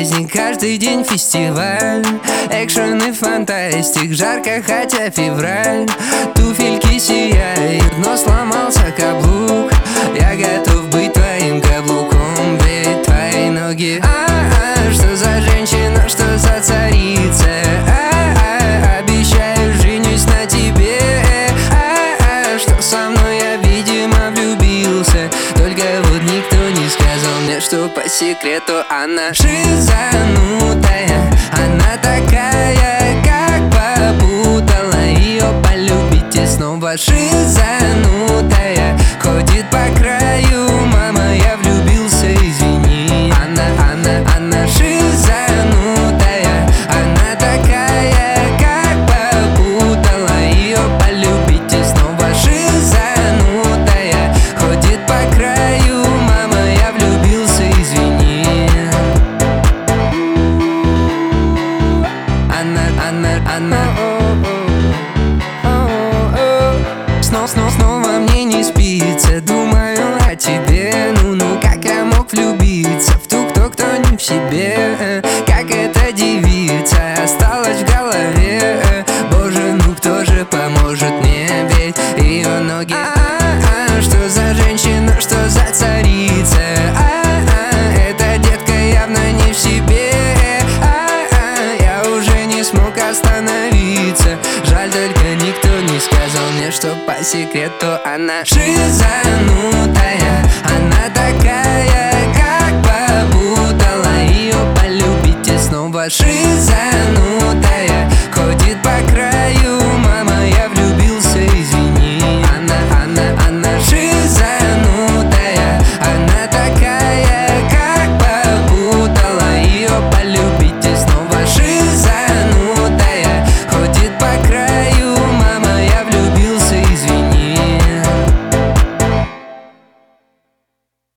жизни каждый день фестиваль. Экшен и фантастик, жарко, хотя февраль. Туфельки сияют, но сломался каблук. Я готов быть твоим каблуком, ведь твои ноги. Что за женщина, что за царица? Обещаю, женюсь на тебе. Что со мной, я, видимо, влюбился. Только вот никто не сказал мне, что по секрету она шизанутая. Она такая, как попутала. Ее полюбите снова. Шизанутая, ходит по краю. Мама, я влюбился, извини. Она шизанутая. Она такая, как попутала. Ее полюбите снова. Шизанутая, ходит по краю. Мама, я влюбился, извини. Снова мне не спится. Думаю о тебе. Ну, как я мог влюбиться в ту, кто не в себе? Как эта девица осталась в голове? Боже, ну кто же поможет мне? Ведь ее ноги. Что за женщина, что за царица? Эта детка явно не в себе. Я уже не смог остановиться. Жаль, только никто не сказал мне, что по секрету она шизанутая. Она такая, как попутала. Ее полюбите снова. Шизанутая.